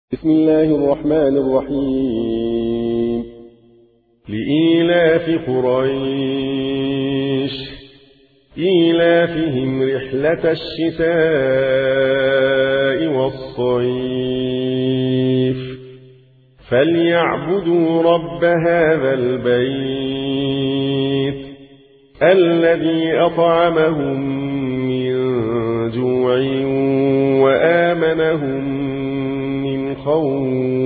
بسم الله الرحمن الرحيم. لإيلاف قريش إيلافهم رحلة الشتاء والصيف فليعبدوا رب هذا البيت الذي أطعمهم من جوع وآمنهم من خوف.